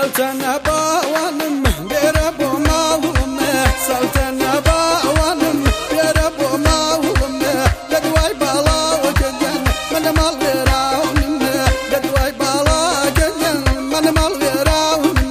سلطنة باوانم بيربو ماولم سلطنة باوانم بيربو ماولم قدواي بالا وجدن من مال غيراونم قدواي بالا وجدن من مال غيراونم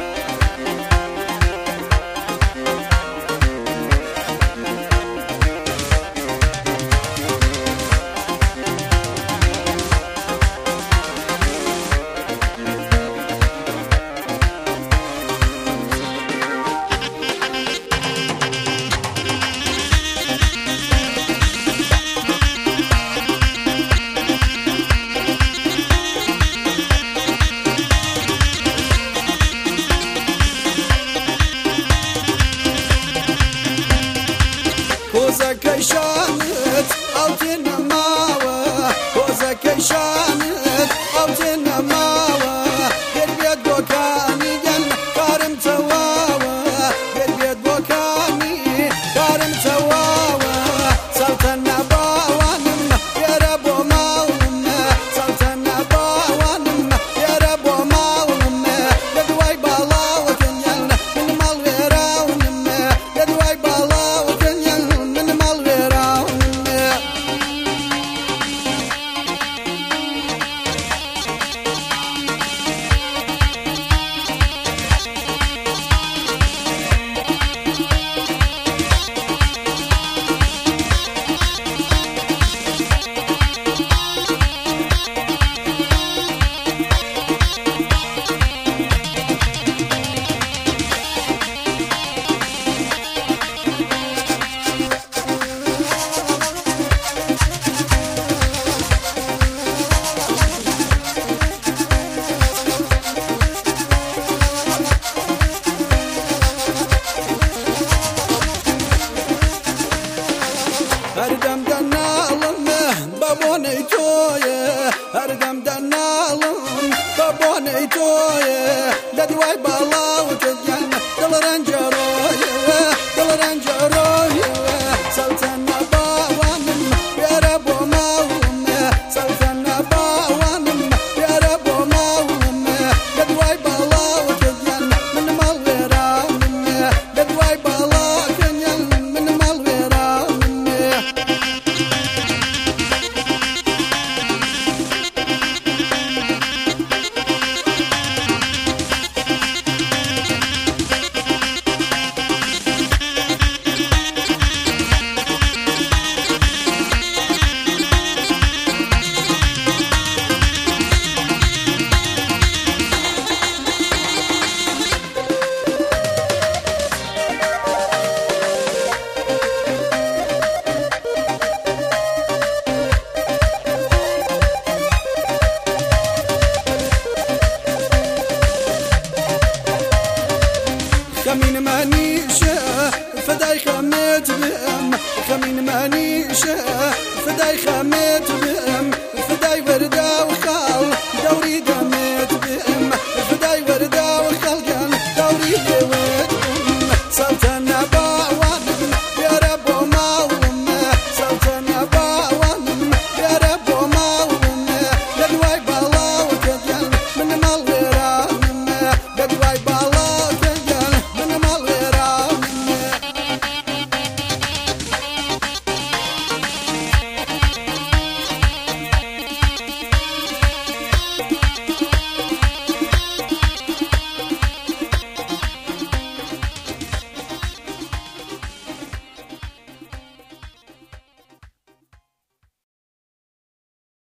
كوزك شانت أو تنماوة كوزك شانت أو تنماوة قربيت بوكاني جن كارم تواوة قربيت بوكاني كارم تواوة سلطنة باوانم يربو ماولم سلطنة باوانم يربو ماولم قدواي بالا وكنيان من مال غيراونم قدواي بالا هردم دنالم بابوني تويه هردم دنالم بابوني تويه ددواي بالا وتجن دل رنجرويه دل رنجرويه سلطنة باوانم بيربو ماولم سلطنة باوانم بيربو ماولم ددواي بالا وتجن من مال غيراونم ددواي بالا وتجن من مال غيراونم خمين مانيشة فداي خميت بهم خمين مانيشة فداي خميت بهم